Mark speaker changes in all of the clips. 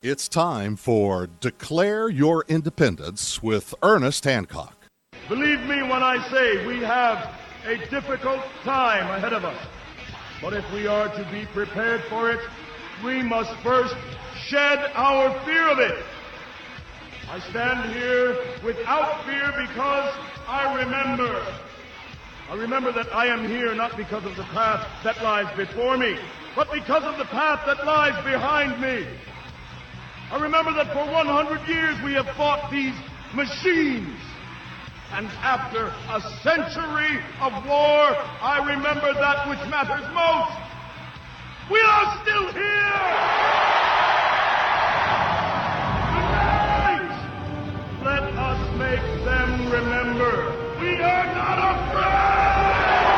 Speaker 1: It's time for Declare Your Independence with Ernest Hancock.
Speaker 2: Believe me when I say we have a difficult time ahead of us. But if we are to be prepared for it, we must first shed our fear of it. I stand here without fear because I remember that I am here not because of the path that lies before me, but because of the path that lies behind me. I remember that for 100 years we have fought these machines. And after a century of war, I remember that which matters most. We are still here! Tonight, let us make them remember we are not afraid!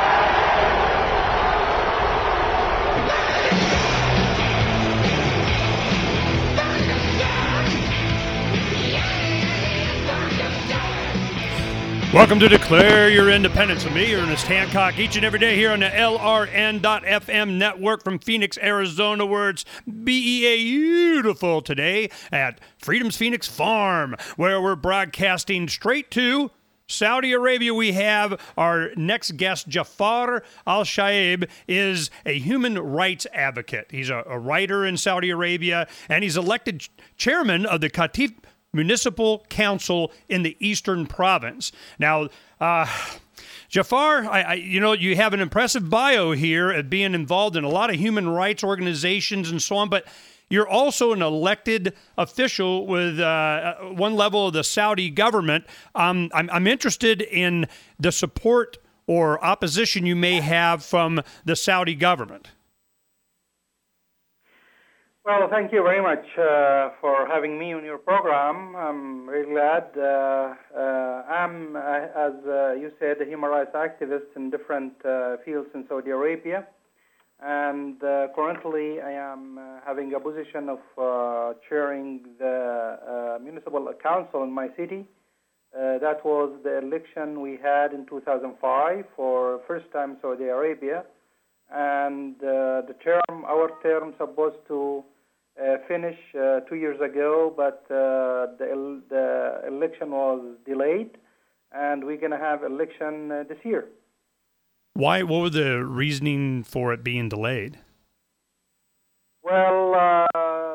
Speaker 3: Welcome to Declare Your Independence with me, Ernest Hancock, each and every day here on the LRN.FM network from Phoenix, Arizona, where it's beautiful today at Freedom's Phoenix Farm, where we're broadcasting straight to Saudi Arabia. We have our next guest, Jafar Al-Shaib, is a human rights advocate. He's a writer in Saudi Arabia, and he's elected chairman of the Qatif Municipal Council in the Eastern Province. Now, Jafar, you have an impressive bio here at being involved in a lot of human rights organizations and so on, but you're also an elected official with one level of the Saudi government. I'm interested in the support or opposition you may have from the Saudi government.
Speaker 4: Well, thank you very much for having me on your program. I'm really glad. I'm, as you said, a human rights activist in different fields in Saudi Arabia. And currently I am having a position of chairing the municipal council in my city. That was the election we had in 2005 for first time Saudi Arabia. And our term supposed to finish 2 years ago, but the election was delayed, and we're going to have election this year.
Speaker 3: Why? What was the reasoning for it being delayed?
Speaker 4: Well,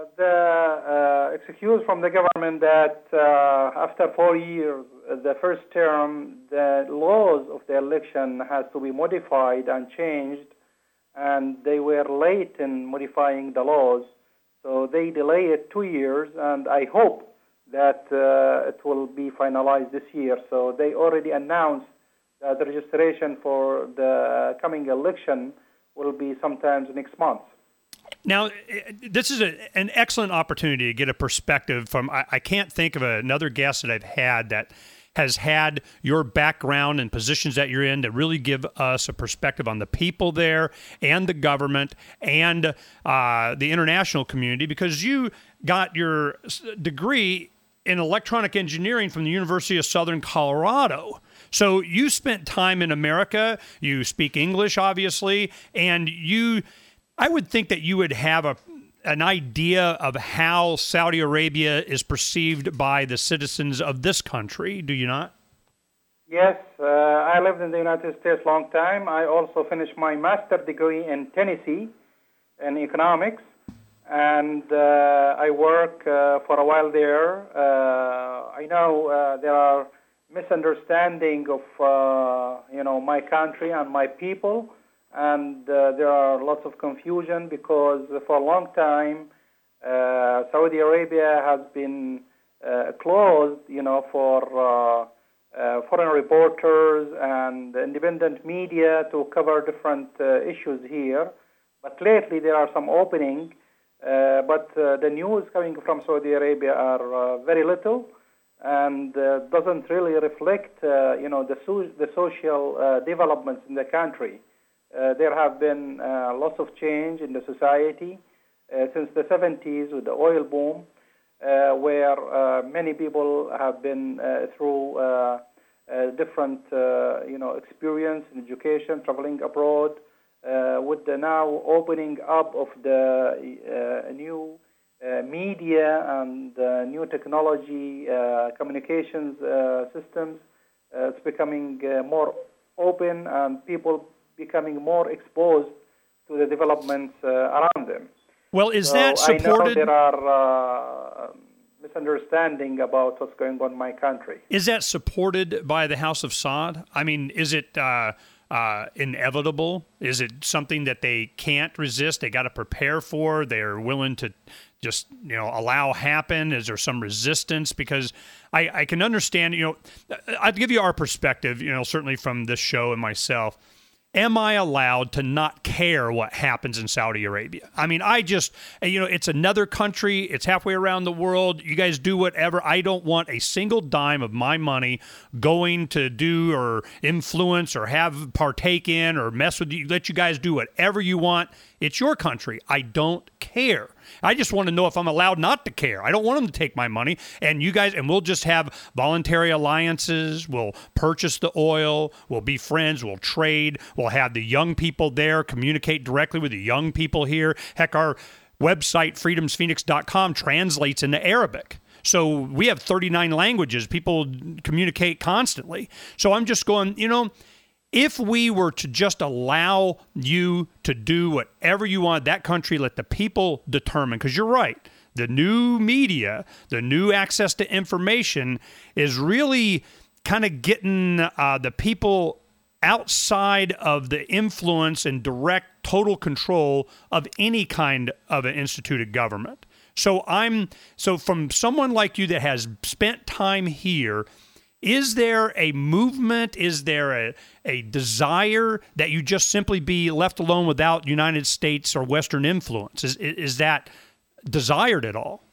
Speaker 4: the excuse from the government that after 4 years, the first term, the laws of the election has to be modified and changed, and they were late in modifying the laws. So they delay it 2 years, and I hope that it will be finalized this year. So they already announced that the registration for the coming election will be sometime next month.
Speaker 3: Now, this is an excellent opportunity to get a perspective from, I can't think of another guest that I've had that has had your background and positions that you're in to really give us a perspective on the people there and the government and the international community, because you got your degree in electronic engineering from the University of Southern Colorado. So you spent time in America, you speak English, obviously, and I would think that you would have an idea of how Saudi Arabia is perceived by the citizens of this country, do you not?
Speaker 4: Yes, I lived in the United States a long time. I also finished my master's degree in Tennessee in economics, and I work for a while there. I know there are misunderstanding of my country and my people, and there are lots of confusion because for a long time Saudi Arabia has been closed, for foreign reporters and independent media to cover different issues here. But lately there are some opening, but the news coming from Saudi Arabia are very little, and doesn't really reflect, the social developments in the country. There have been lots of change in the society since the 70s with the oil boom, where many people have been through different, experience in education, traveling abroad, with the now opening up of the new media and new technology, communications systems. It's becoming more open, and people becoming more exposed to the developments around them.
Speaker 3: Well, is that supported?
Speaker 4: I know there are misunderstanding about what's going on in my country.
Speaker 3: Is that supported by the House of Saud? I mean, is it inevitable? Is it something that they can't resist? They got to prepare for? They're willing to just, allow happen? Is there some resistance? Because I can understand, I'd give you our perspective, certainly from this show and myself. Am I allowed to not care what happens in Saudi Arabia? I mean, it's another country. It's halfway around the world. You guys do whatever. I don't want a single dime of my money going to do or influence or partake in or mess with you. Let you guys do whatever you want. It's your country. I don't care. I just want to know if I'm allowed not to care. I don't want them to take my money. And you guys, and we'll just have voluntary alliances. We'll purchase the oil. We'll be friends. We'll trade. We'll have the young people there communicate directly with the young people here. Heck, our website, freedomsphoenix.com, translates into Arabic. So we have 39 languages. People communicate constantly. So I'm just going, if we were to just allow you to do whatever you want, that country, let the people determine, because you're right, the new media, the new access to information is really kind of getting the people outside of the influence and direct total control of any kind of an instituted government. So from someone like you that has spent time here, is there a movement? Is there a desire that you just simply be left alone without United States or Western influence? Is that desired at all?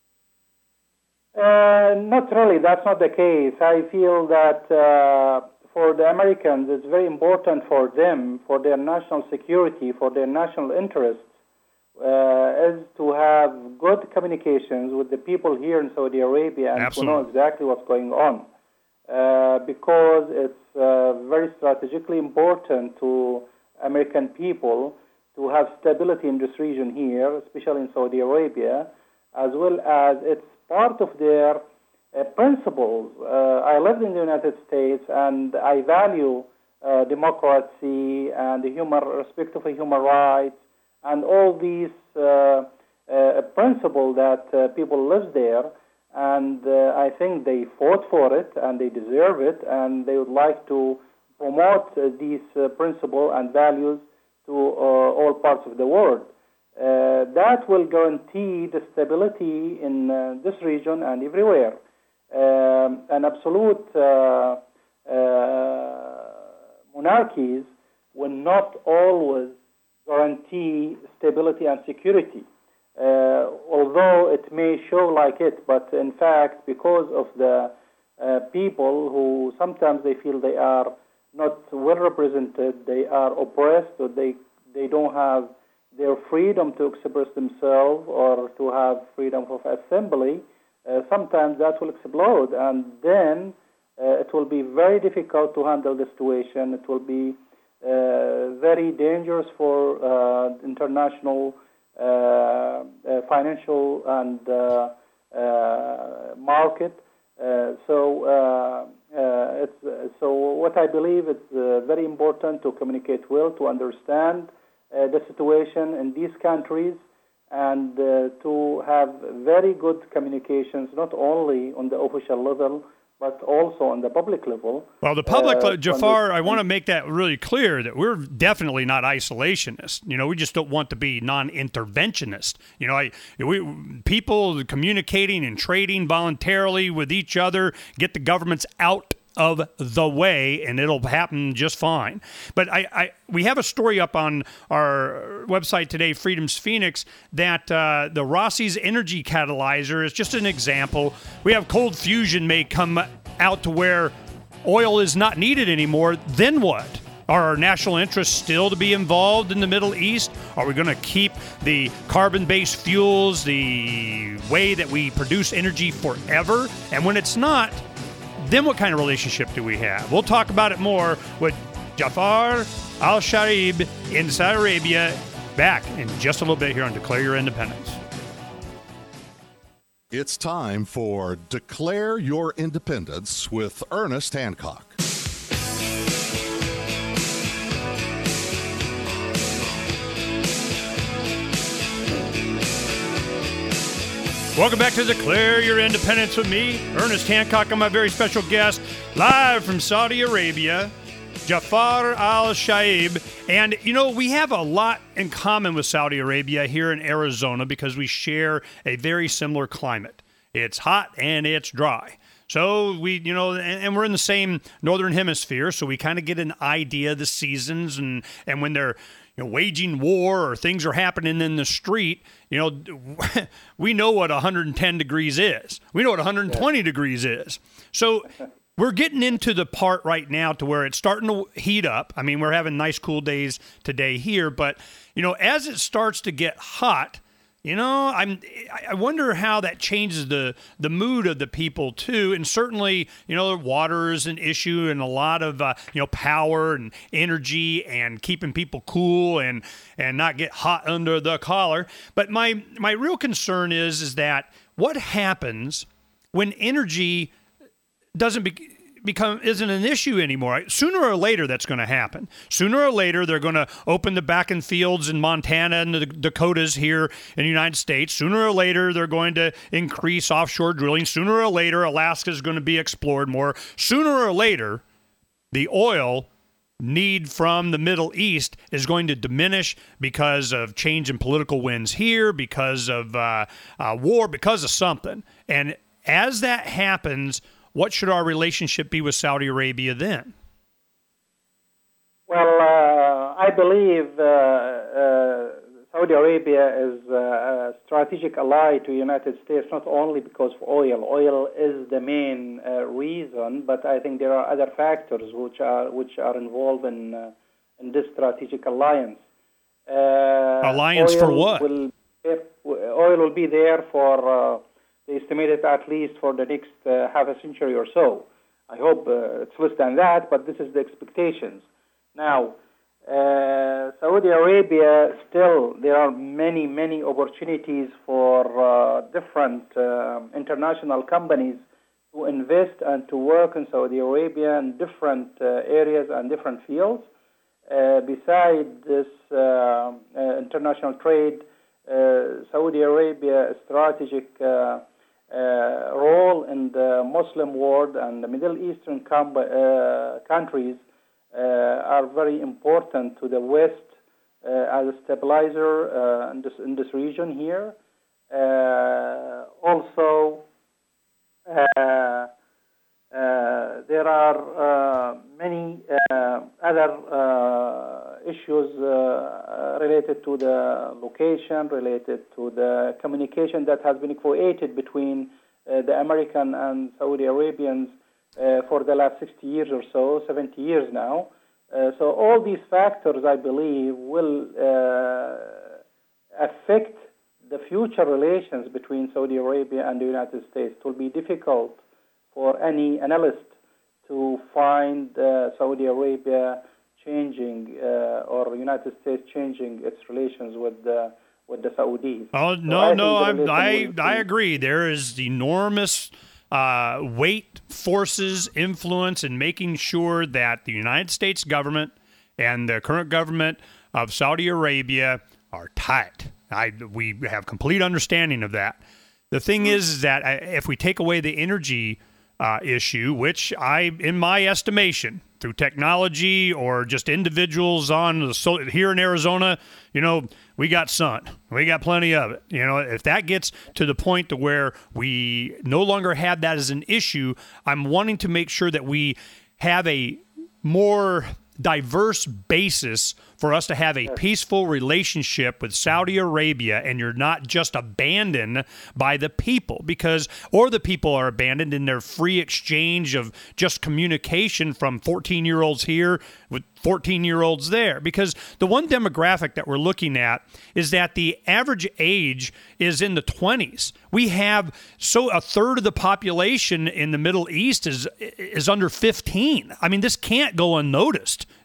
Speaker 4: Not really. That's not the case. I feel that for the Americans, it's very important for them, for their national security, for their national interests, is to have good communications with the people here in Saudi Arabia and
Speaker 3: Absolutely.
Speaker 4: to know exactly what's going on. Because it's very strategically important to American people to have stability in this region here, especially in Saudi Arabia, as well as it's part of their principles. I lived in the United States, and I value democracy and the respect of human rights and all these principles that people live there. And I think they fought for it, and they deserve it, and they would like to promote these principles and values to all parts of the world. That will guarantee the stability in this region and everywhere. And absolute monarchies will not always guarantee stability and security. Although it may show like it, but in fact, because of the people who sometimes they feel they are not well represented, they are oppressed, or they don't have their freedom to express themselves or to have freedom of assembly, sometimes that will explode, and then it will be very difficult to handle the situation. It will be very dangerous for international financial and market. So what I believe is very important to communicate well, to understand the situation in these countries, and to have very good communications, not only on the official level, but also on the public level.
Speaker 3: Well, the public, Jafar, I want to make that really clear that we're definitely not isolationists. We just don't want to be non-interventionist. People communicating and trading voluntarily with each other, get the governments out of the way, and it'll happen just fine. But we have a story up on our website today, Freedom's Phoenix, that the Rossi's energy catalyzer is just an example. We have cold fusion may come out to where oil is not needed anymore. Then what? Are our national interests still to be involved in the Middle East? Are we going to keep the carbon-based fuels, the way that we produce energy forever? And when it's not, then what kind of relationship do we have? We'll talk about it more with Jafar Al-Sharib in Saudi Arabia, back in just a little bit here on Declare Your Independence.
Speaker 1: It's time for Declare Your Independence with Ernest Hancock.
Speaker 3: Welcome back to Declare Your Independence with me, Ernest Hancock, and my very special guest, live from Saudi Arabia, Jafar Al-Shaib. And, you know, we have a lot in common with Saudi Arabia here in Arizona because we share a very similar climate. It's hot and it's dry. So we, you know, and we're in the same northern hemisphere, so we kind of get an idea of the seasons and when they're, you know, waging war or things are happening in the street, you know, we know what 110 degrees is. We know what 120 degrees is. So we're getting into the part right now to where it's starting to heat up. I mean, we're having nice cool days today here, but, you know, as it starts to get hot, you know, I wonder how that changes the mood of the people too, and certainly, you know, water is an issue, and a lot of you know, power and energy and keeping people cool and not get hot under the collar. But my real concern is that what happens when energy isn't an issue anymore. Sooner or later, that's going to happen. Sooner or later, they're going to open the back-end fields in Montana and the Dakotas here in the United States. Sooner or later, they're going to increase offshore drilling. Sooner or later, Alaska is going to be explored more. Sooner or later, the oil need from the Middle East is going to diminish because of change in political winds here, because of war, because of something. And as that happens, what should our relationship be with Saudi Arabia then?
Speaker 4: Well, I believe Saudi Arabia is a strategic ally to the United States, not only because of oil. Oil is the main reason, but I think there are other factors which are involved in this strategic alliance.
Speaker 3: Alliance for what?
Speaker 4: Oil will be there for... estimated at least for the next half a century or so. I hope it's less than that, but this is the expectations. Now, Saudi Arabia, still, there are many, many opportunities for different international companies to invest and to work in Saudi Arabia in different areas and different fields. Besides this international trade, Saudi Arabia strategic role in the Muslim world and the Middle Eastern countries are very important to the West as a stabilizer in this region here. Also, there are many other issues related to the location, related to the communication that has been created between the American and Saudi Arabians for the last 60 years or so, 70 years now. So all these factors, I believe, will affect the future relations between Saudi Arabia and the United States. It will be difficult for any analyst to find Saudi Arabia changing or the United States changing its relations with the Saudis.
Speaker 3: Oh no, I agree. There is enormous weight, forces, influence in making sure that the United States government and the current government of Saudi Arabia are tight. We have complete understanding of that. The thing is that if we take away the energy issue, which in my estimation, through technology or just individuals here in Arizona, you know, we got sun. We got plenty of it. You know, if that gets to the point to where we no longer have that as an issue, I'm wanting to make sure that we have a more diverse basis for us to have a peaceful relationship with Saudi Arabia, and you're not just abandoned by the people, or the people are abandoned in their free exchange of just communication from 14-year-olds here with 14-year-olds there. Because the one demographic that we're looking at is that the average age is in the 20s. We have a third of the population in the Middle East is under 15. I mean, this can't go unnoticed.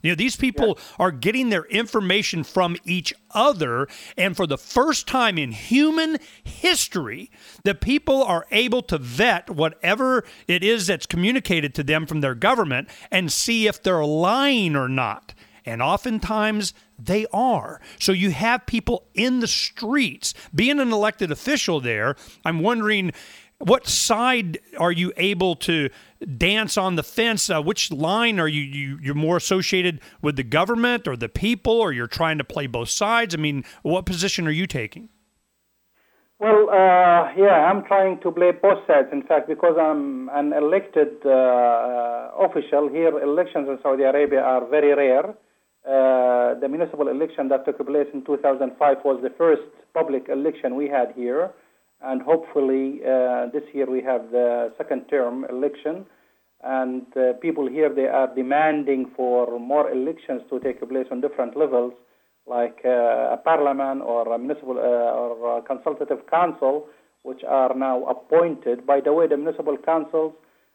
Speaker 3: These people are getting their information from each other, and for the first time in human history, the people are able to vet whatever it is that's communicated to them from their government and see if they're lying or not. And oftentimes they are. So you have people in the streets. Being an elected official there, I'm wondering, what side are you able to dance on the fence? Which line are you're more associated with the government or the people, or you're trying to play both sides? I mean, what position are you taking?
Speaker 4: Well, I'm trying to play both sides, in fact, because I'm an elected official here. Elections in Saudi Arabia are very rare. The municipal election that took place in 2005 was the first public election we had here. And hopefully this year we have the second term election. And people here, they are demanding for more elections to take place on different levels, like a parliament or a municipal or a consultative council, which are now appointed. By the way, the municipal councils,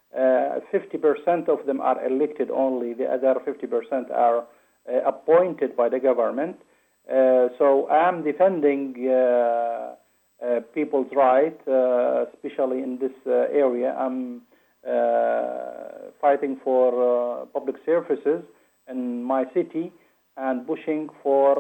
Speaker 4: 50% of them are elected only. The other 50% are appointed by the government. So I'm defending people's rights, especially in this area. I'm fighting for public services in my city and pushing for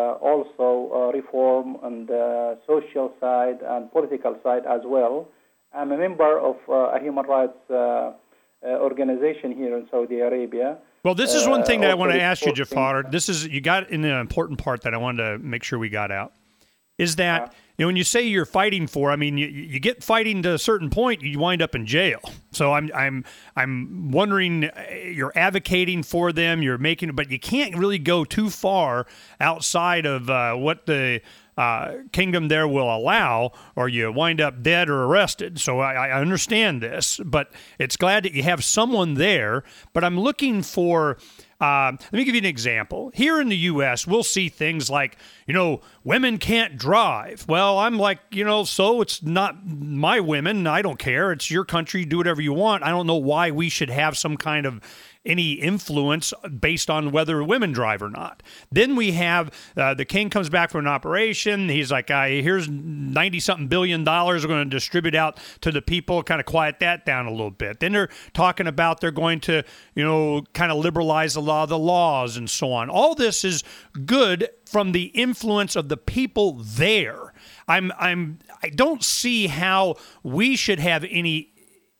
Speaker 4: also reform on the social side and political side as well. I'm a member of a human rights organization here in Saudi Arabia.
Speaker 3: Well, this is one thing that I want to ask you, Jafar. You got in an important part that I wanted to make sure we got out. Is that, when you say you're fighting for, I mean, you get fighting to a certain point, you wind up in jail. So I'm wondering, you're advocating for them, you're making, but you can't really go too far outside of what the kingdom there will allow, or you wind up dead or arrested. So I understand this, but it's glad that you have someone there. But I'm looking for, let me give you an example. Here in the U.S., we'll see things like, women can't drive. Well, I'm like, so it's not my women. I don't care. It's your country. Do whatever you want. I don't know why we should have some kind of any influence based on whether women drive or not. Then we have the king comes back from an operation. He's like, here's $90-something billion we're going to distribute out to the people, kind of quiet that down a little bit. Then they're talking about they're going to, kind of liberalize the laws and so on. All this is good from the influence of the people there. I don't see how we should have any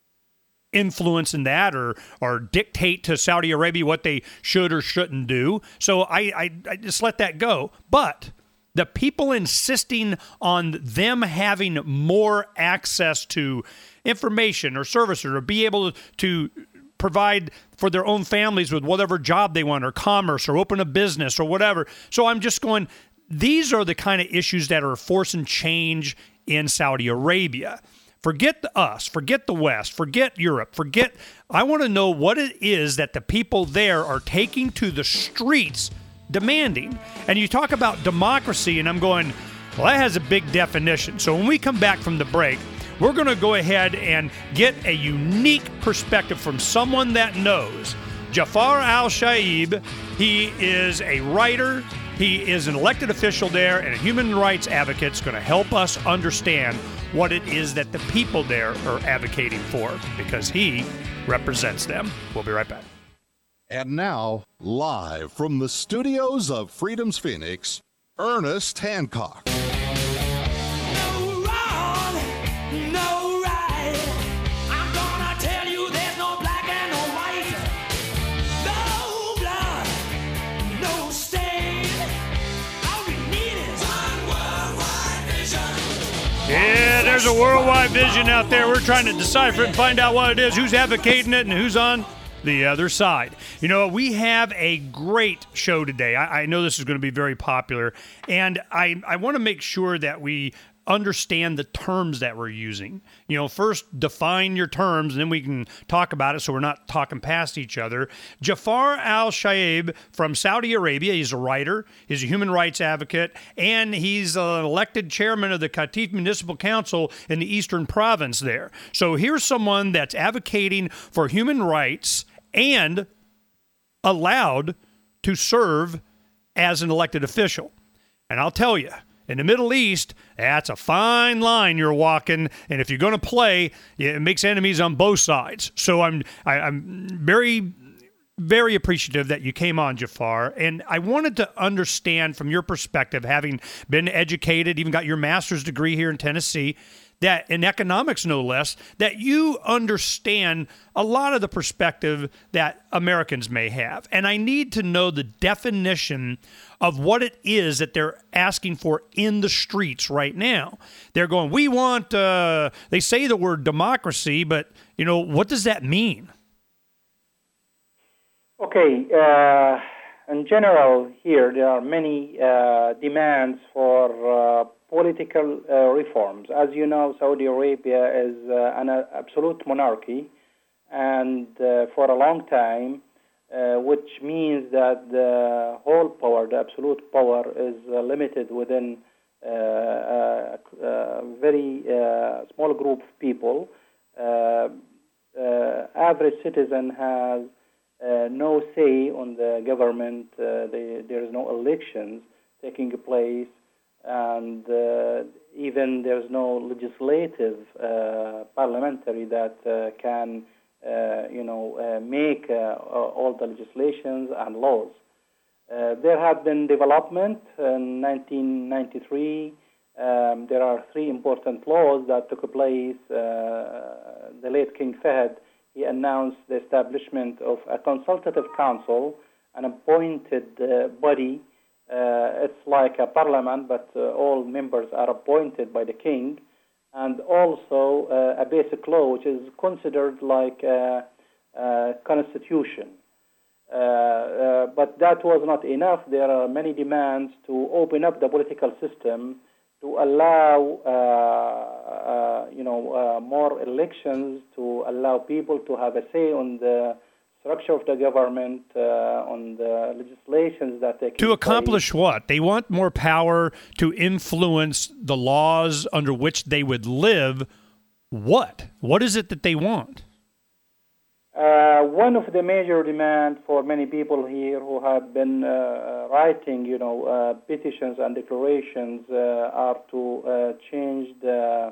Speaker 3: influence in that or dictate to Saudi Arabia what they should or shouldn't do. So I just let that go. But the people insisting on them having more access to information or services or be able to provide for their own families with whatever job they want or commerce or open a business or whatever. So I'm just going, these are the kind of issues that are forcing change in Saudi Arabia. Forget us, forget the West, forget Europe, I want to know what it is that the people there are taking to the streets demanding. And you talk about democracy, and I'm going, well, that has a big definition. So when we come back from the break, we're going to go ahead and get a unique perspective from someone that knows. Jafar Al-Shaib, he is a writer, he is an elected official there, and a human rights advocate is going to help us understand what it is that the people there are advocating for, because he represents them. We'll be right back.
Speaker 1: And now, live from the studios of Freedom's Phoenix, Ernest Hancock.
Speaker 5: No wrong, no right. I'm gonna tell you there's no black and no white. No blood, no stain. All we need is one worldwide vision.
Speaker 3: Yeah, there's a worldwide vision out there. We're trying to decipher it and find out what it is, who's advocating it, and who's on the other side. We have a great show today. I know this is going to be very popular, and I want to make sure that we understand the terms that we're using. First define your terms, and then we can talk about it so we're not talking past each other. Jafar Al-Shaib from Saudi Arabia, he's a writer, he's a human rights advocate, and he's an elected chairman of the Qatif Municipal Council in the Eastern Province there. So here's someone that's advocating for human rights and allowed to serve as an elected official. And I'll tell you, in the Middle East, that's a fine line you're walking, and if you're going to play, it makes enemies on both sides. So I'm very, very appreciative that you came on, Jafar, and I wanted to understand from your perspective, having been educated, even got your master's degree here in Tennessee, that in economics no less, that you understand a lot of the perspective that Americans may have. And I need to know the definition of what it is that they're asking for in the streets right now. They're going, we want, they say the word democracy, but, what does that mean?
Speaker 4: Okay, in general here, there are many demands for political reforms. As you know, Saudi Arabia is an absolute monarchy, and for a long time, which means that the whole power, the absolute power, is limited within a very small group of people. Average citizen has no say on the government. There is no elections taking place, and even there's no legislative parliamentary that can make all the legislations and laws. There have been development in 1993. There are three important laws that took place. The late King Fahd, he announced the establishment of a consultative council, an appointed body. It's like a parliament, but all members are appointed by the king, and also a basic law, which is considered like a constitution. But that was not enough. There are many demands to open up the political system to allow, more elections, to allow people to have a say on the structure of the government, on the legislations that they can
Speaker 3: to accomplish what? They want more power to influence the laws under which they would live. What? What is it that they want?
Speaker 4: One of the major demands for many people here who have been writing, petitions and declarations are to change the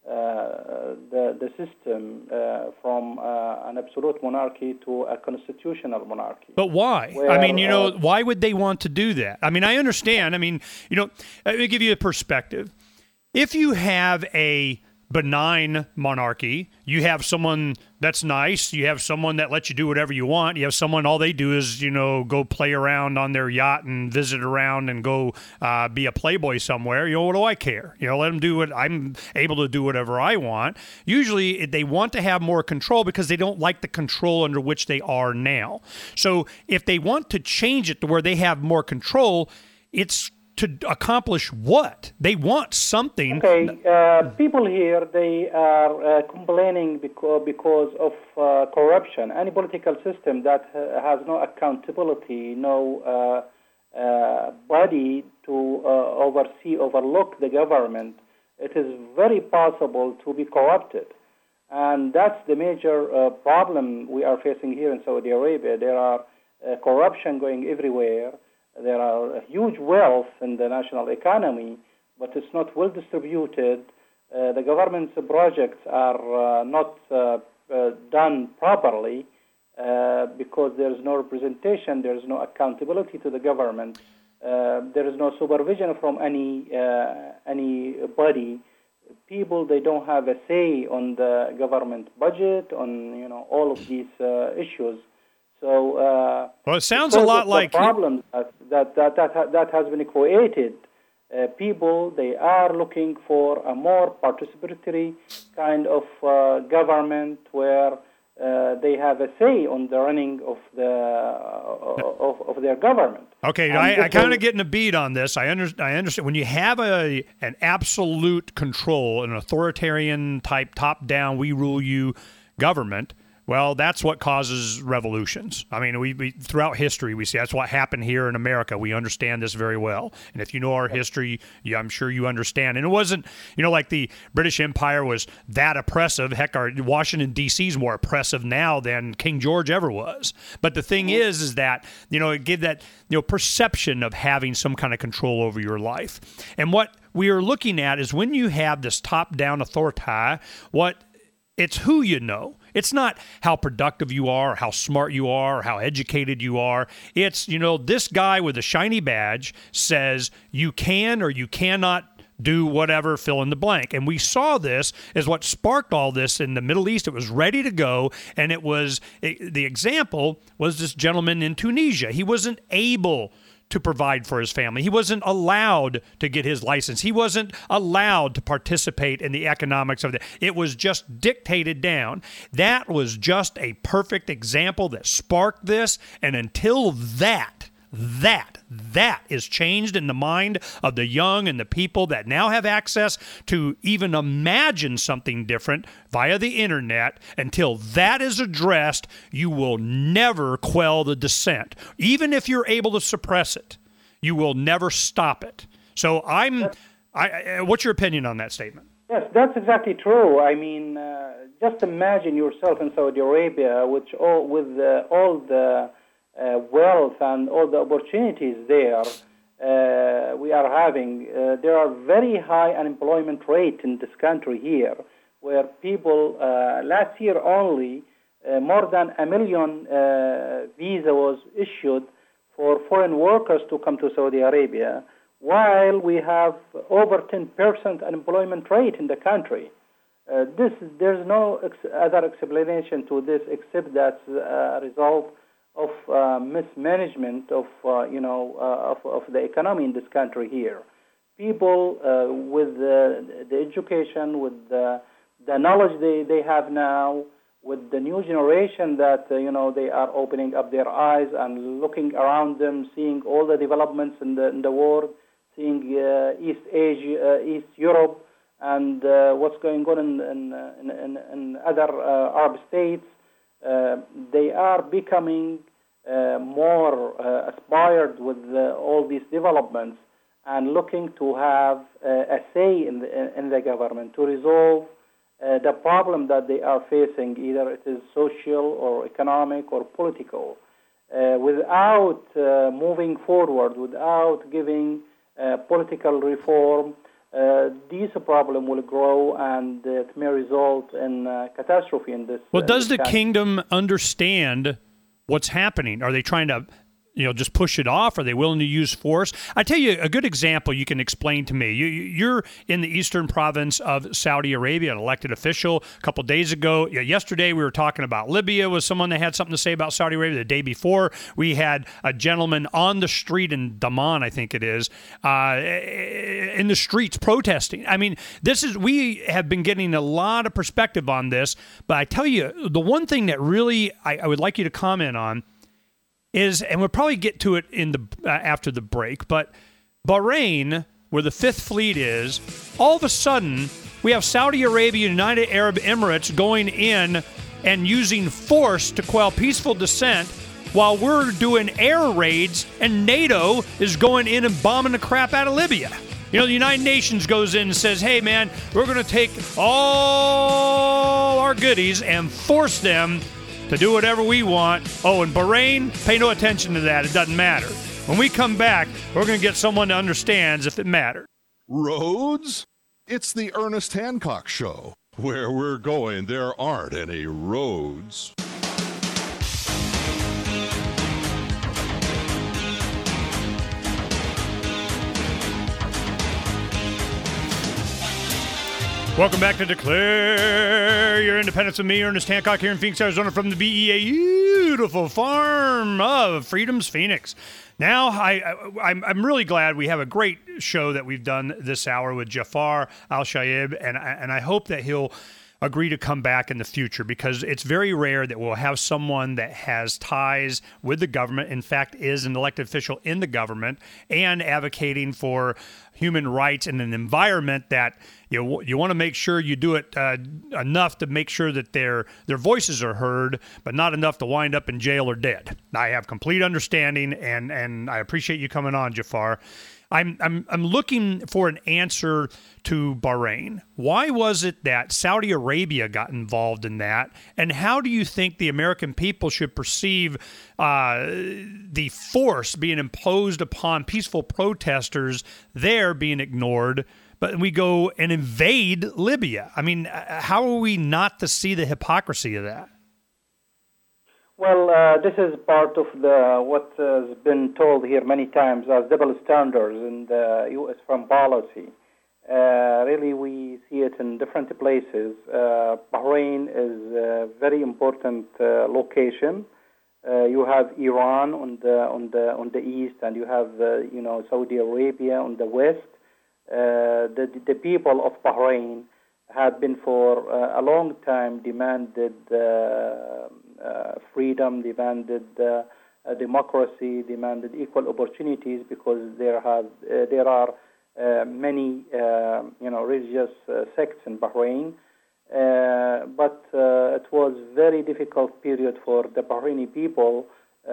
Speaker 4: system from an absolute monarchy to a constitutional monarchy.
Speaker 3: But why? Why would they want to do that? I understand. Let me give you a perspective. If you have a benign monarchy, you have someone that's nice, you have someone that lets you do whatever you want, you have someone, all they do is, go play around on their yacht and visit around and go be a playboy somewhere. What do I care? Let them do it. I'm able to do whatever I want. Usually they want to have more control because they don't like the control under which they are now. So if they want to change it to where they have more control, it's to accomplish what? They want something.
Speaker 4: Okay, people here, they are complaining because of corruption. Any political system that has no accountability, no body to overlook the government, it is very possible to be corrupted. And that's the major problem we are facing here in Saudi Arabia. There are corruption going everywhere. There are huge wealth in the national economy, but it's not well distributed. The government's projects are not done properly because there is no representation, there is no accountability to the government, there is no supervision from any body. People, they don't have a say on the government budget, on all of these issues. So,
Speaker 3: well, it sounds a lot like
Speaker 4: problems that has been created. People, they are looking for a more participatory kind of government where they have a say on the running of their government.
Speaker 3: Okay, I kind of getting a beat on this. I understand when you have an absolute control, an authoritarian type, top down, we rule you government. Well, that's what causes revolutions. I mean, we throughout history, we see that's what happened here in America. We understand this very well. And if you know our history, I'm sure you understand. And it wasn't, like the British Empire was that oppressive. Heck, our Washington, D.C. is more oppressive now than King George ever was. But the thing is that, it gave that, perception of having some kind of control over your life. And what we are looking at is when you have this top-down authority, it's who you know. It's not how productive you are, or how smart you are, or how educated you are. It's, this guy with a shiny badge says you can or you cannot do whatever, fill in the blank. And we saw this as what sparked all this in the Middle East. It was ready to go, and the example was this gentleman in Tunisia. He wasn't able to provide for his family. He wasn't allowed to get his license. He wasn't allowed to participate in the economics of it. It was just dictated down. That was just a perfect example that sparked this. And until that is changed in the mind of the young and the people that now have access to even imagine something different via the internet, until that is addressed, you will never quell the dissent. Even if you're able to suppress it, you will never stop it. So what's your opinion on that statement?
Speaker 4: Yes, that's exactly true. I mean, just imagine yourself in Saudi Arabia, with all the wealth and all the opportunities there we are having. There are very high unemployment rate in this country here, where people, last year only, more than 1 million visa was issued for foreign workers to come to Saudi Arabia, while we have over 10% unemployment rate in the country. There's no other explanation to this except that's a result of mismanagement of the economy in this country here. People with the education, with the knowledge they have now, with the new generation that they are opening up their eyes and looking around them, seeing all the developments in the world, seeing East Asia, East Europe, and what's going on in other Arab states. They are becoming more aspired with all these developments and looking to have a say in the government to resolve the problem that they are facing, either it is social or economic or political. Without moving forward, without giving political reform, this problem will grow, and it may result in catastrophe in this.
Speaker 3: Well, does the kingdom understand what's happening? Are they trying to, just push it off? Are they willing to use force? I tell you a good example you can explain to me. You're in the eastern province of Saudi Arabia, an elected official. A couple of days ago, yesterday we were talking about Libya with someone that had something to say about Saudi Arabia. The day before, we had a gentleman on the street in Daman, I think it is, in the streets protesting. I mean, we have been getting a lot of perspective on this, but I tell you, the one thing that really I would like you to comment on is, and we'll probably get to it in the after the break, but Bahrain, where the Fifth Fleet is, all of a sudden we have Saudi Arabia, United Arab Emirates going in and using force to quell peaceful dissent, while we're doing air raids and NATO is going in and bombing the crap out of Libya. The United Nations goes in and says, hey, man, we're going to take all our goodies and force them to do whatever we want. Oh, and Bahrain, pay no attention to that. It doesn't matter. When we come back, we're going to get someone that understands if it matters.
Speaker 1: Roads? It's the Ernest Hancock Show. Where we're going, there aren't any roads.
Speaker 3: Welcome back to Declare Your Independence with me, Ernest Hancock, here in Phoenix, Arizona, from the beautiful farm of Freedom's Phoenix. Now, I'm really glad we have a great show that we've done this hour with Jafar Al-Shayeb, and I hope that he'll agree to come back in the future, because it's very rare that we'll have someone that has ties with the government, in fact, is an elected official in the government, and advocating for human rights in an environment that you want to make sure you do it enough to make sure that their voices are heard, but not enough to wind up in jail or dead. I have complete understanding, and I appreciate you coming on, Jafar. I'm looking for an answer to Bahrain. Why was it that Saudi Arabia got involved in that? And how do you think the American people should perceive the force being imposed upon peaceful protesters there being ignored, but we go and invade Libya? I mean, how are we not to see the hypocrisy of that?
Speaker 4: Well, this is part of what has been told here many times as double standards in the U.S. foreign policy. Really, we see it in different places. Bahrain is a very important location. You have Iran on the east, and you have Saudi Arabia on the west. The people of Bahrain have been for a long time demanded freedom, demanded democracy, demanded equal opportunities, because there are many religious sects in Bahrain. But it was very difficult period for the Bahraini people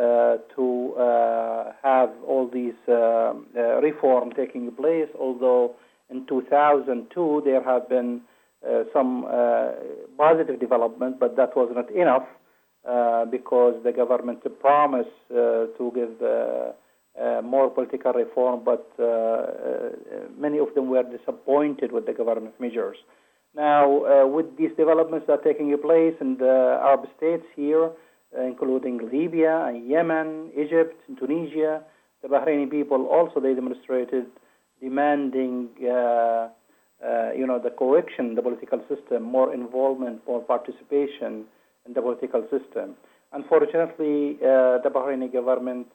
Speaker 4: to have all these reform taking place. Although in 2002 there have been some positive development, but that was not enough. Because the government promised to give more political reform, but many of them were disappointed with the government measures. Now, with these developments that are taking place in the Arab states here, including Libya and Yemen, Egypt, and Tunisia, the Bahraini people also, they demonstrated demanding the correction in the political system, more involvement, more participation in the political system. Unfortunately, the Bahraini government,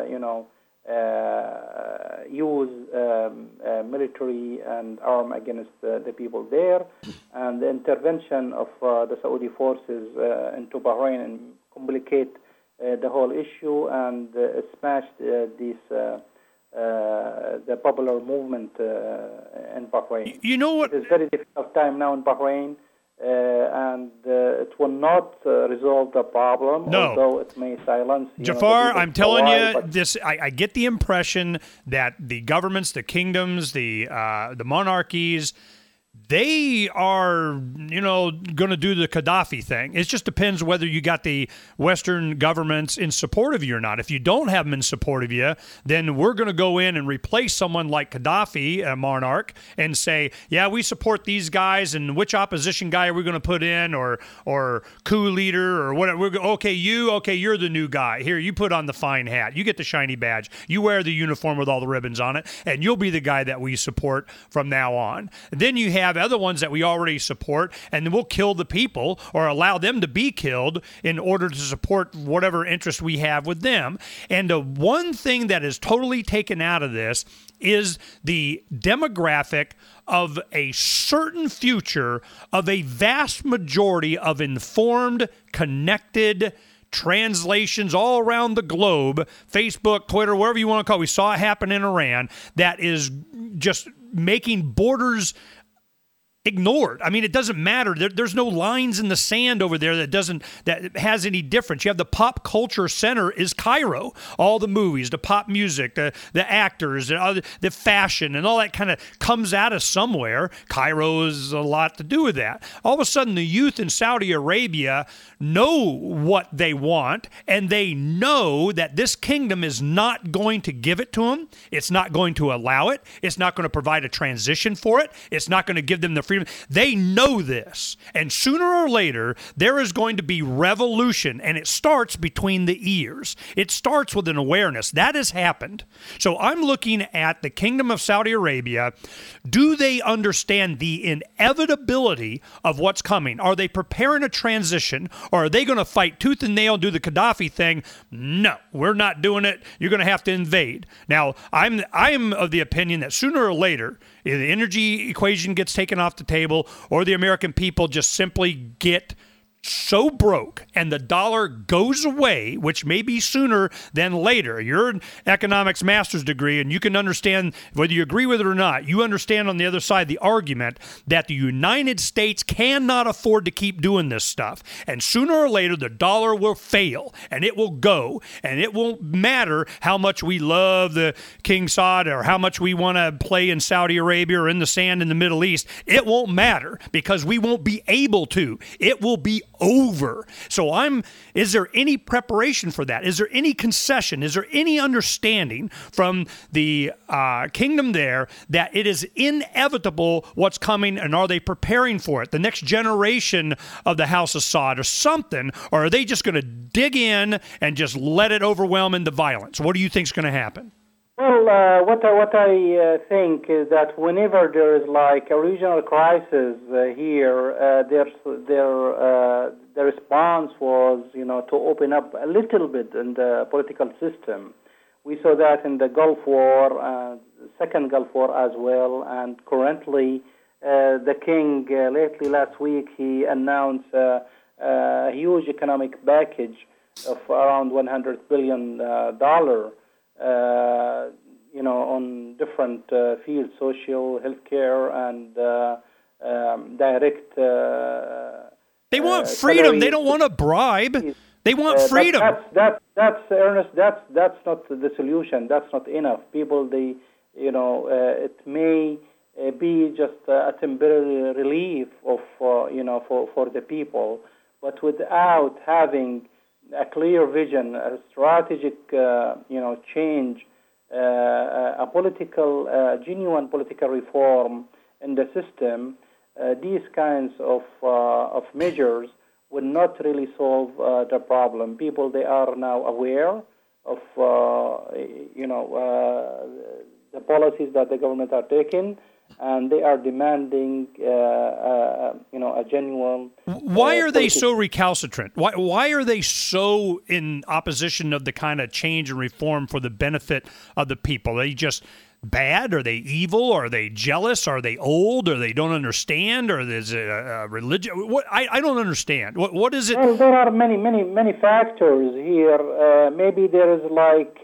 Speaker 4: use military and arm against the people there, and the intervention of the Saudi forces into Bahrain and complicate the whole issue and smashed the popular movement in Bahrain.
Speaker 3: You know what?
Speaker 4: It's a very difficult time now in Bahrain. And it will not resolve the problem, although it may silence.
Speaker 3: Jafar, I'm telling you, this. I get the impression that the governments, the kingdoms, the monarchies, they are, going to do the Gaddafi thing. It just depends whether you got the Western governments in support of you or not. If you don't have them in support of you, then we're going to go in and replace someone like Gaddafi, a monarch, and say, yeah, we support these guys, and which opposition guy are we going to put in, or coup leader, or whatever. You're the new guy. Here, you put on the fine hat. You get the shiny badge. You wear the uniform with all the ribbons on it, and you'll be the guy that we support from now on. And then you have other ones that we already support, and then we'll kill the people or allow them to be killed in order to support whatever interest we have with them. And the one thing that is totally taken out of this is the demographic of a certain future of a vast majority of informed, connected translations all around the globe, Facebook, Twitter, wherever you want to call it. We saw it happen in Iran, that is just making borders ignored. I mean, it doesn't matter. There's no lines in the sand over there that has any difference. You have the pop culture center is Cairo. All the movies, the pop music, the actors, the fashion, and all that kind of comes out of somewhere. Cairo has a lot to do with that. All of a sudden, the youth in Saudi Arabia know what they want, and they know that this kingdom is not going to give it to them. It's not going to allow it. It's not going to provide a transition for it. It's not going to give them the freedom. They know this, and sooner or later there is going to be revolution, and it starts between the ears. It starts with an awareness. That has happened. So I'm looking at the Kingdom of Saudi Arabia. Do they understand the inevitability of what's coming? Are they preparing a transition, or are they going to fight tooth and nail and do the Gaddafi thing? No, we're not doing it. You're going to have to invade. Now, I'm of the opinion that sooner or later, if the energy equation gets taken off the table, or the American people just simply get so broke and the dollar goes away, which may be sooner than later. You're an economics master's degree, and you can understand, whether you agree with it or not, you understand on the other side the argument that the United States cannot afford to keep doing this stuff. And sooner or later, the dollar will fail, and it will go, and it won't matter how much we love the King Saud or how much we want to play in Saudi Arabia or in the sand in the Middle East. It won't matter because we won't be able to. It will be over. So is there any preparation for that? Is there any concession? Is there any understanding from the kingdom there that it is inevitable what's coming, and are they preparing for it? The next generation of the House of Saud or something, or are they just going to dig in and just let it overwhelm into violence? What do you think is going to happen?
Speaker 4: Well, what I think is that whenever there is like a regional crisis here, the response was, to open up a little bit in the political system. We saw that in the Gulf War, second Gulf War as well, and currently the king lately last week he announced a huge economic package of around $100 billion. On different fields, social, healthcare, and direct.
Speaker 3: They want freedom.
Speaker 4: Salary.
Speaker 3: They don't want a bribe. They want freedom.
Speaker 4: That's Ernest. That's not the solution. That's not enough. People, it may be just a temporary relief of, for the people, but without having a clear vision, a strategic, change, a genuine political reform in the system, these kinds of measures will not really solve the problem. People, they are now aware of, the policies that the government are taking, and they are demanding, a genuine.
Speaker 3: Why are they so recalcitrant? Why are they so in opposition of the kind of change and reform for the benefit of the people? Are they just bad? Are they evil? Are they jealous? Are they old? Or they don't understand? Or is it a religion? What I don't understand. What is it?
Speaker 4: Well, there are many factors here. Maybe there is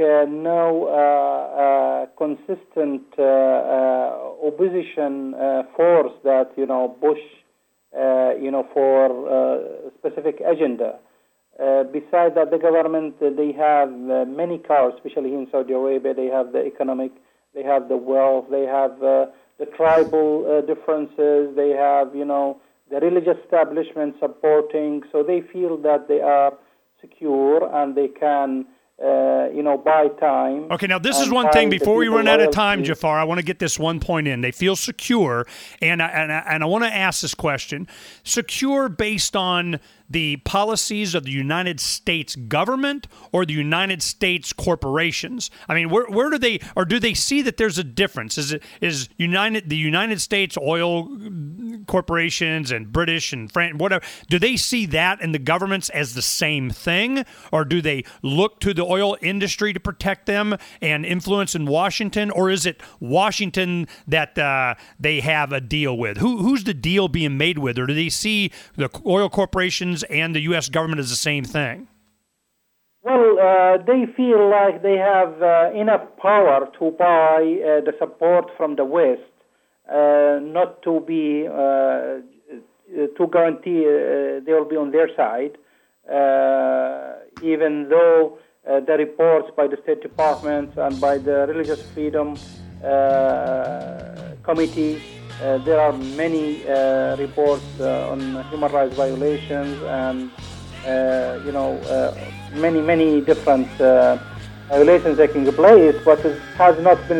Speaker 4: no consistent opposition force that push for a specific agenda. Besides that, the government they have many cars, especially in Saudi Arabia. They have the economic. They have the wealth, they have the tribal differences, they have, the religious establishment supporting, so they feel that they are secure and they can, buy time.
Speaker 3: Okay, now this is one thing, before we run out of time, Jafar, I want to get this one point in. They feel secure, and I want to ask this question. Secure based on the policies of the United States government or the United States corporations? I mean, where do they, or do they see that there's a difference? Is the United States oil corporations and British and French, whatever, do they see that and the governments as the same thing? Or do they look to the oil industry to protect them and influence in Washington? Or is it Washington that they have a deal with? Who's the deal being made with? Or do they see the oil corporations and the U.S. government as the same thing?
Speaker 4: Well, they feel like they have enough power to buy the support from the West, not to be to guarantee they will be on their side, even though the reports by the State Department and by the Religious Freedom Committee, there are many reports on human rights violations and many different violations taking place, but it has not been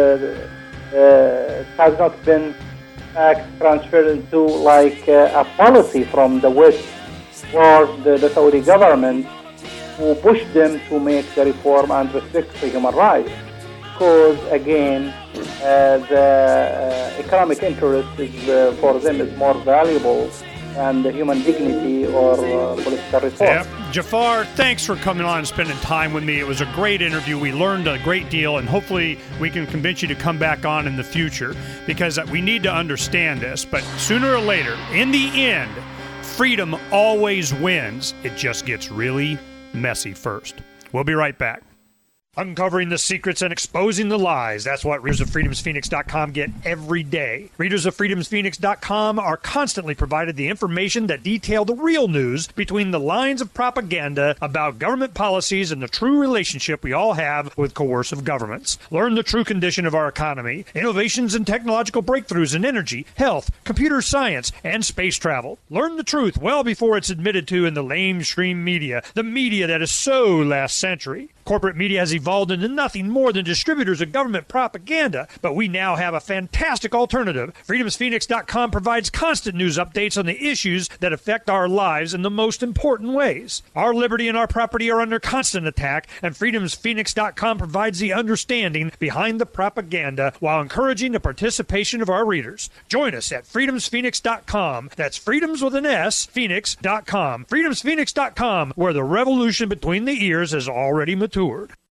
Speaker 4: transferred into like a policy from the West or the Saudi government who pushed them to make the reform and respect for human rights. Because again, the economic interest is, for them is more valuable and human dignity or political reform.
Speaker 3: Yep. Jafar, thanks for coming on and spending time with me. It was a great interview. We learned a great deal, and hopefully we can convince you to come back on in the future, because we need to understand this. But sooner or later, in the end, freedom always wins. It just gets really messy first. We'll be right back. Uncovering the secrets and exposing the lies. That's what readers of freedomsphoenix.com get every day. Readers of freedomsphoenix.com are constantly provided the information that detail the real news between the lines of propaganda about government policies and the true relationship we all have with coercive governments. Learn the true condition of our economy, innovations and technological breakthroughs in energy, health, computer science, and space travel. Learn the truth well before it's admitted to in the lamestream media, the media that is so last century. Corporate media has evolved into nothing more than distributors of government propaganda, but we now have a fantastic alternative. FreedomsPhoenix.com provides constant news updates on the issues that affect our lives in the most important ways. Our liberty and our property are under constant attack, and FreedomsPhoenix.com provides the understanding behind the propaganda while encouraging the participation of our readers. Join us at FreedomsPhoenix.com. That's freedoms with an S, Phoenix.com. FreedomsPhoenix.com, where the revolution between the ears has already matured.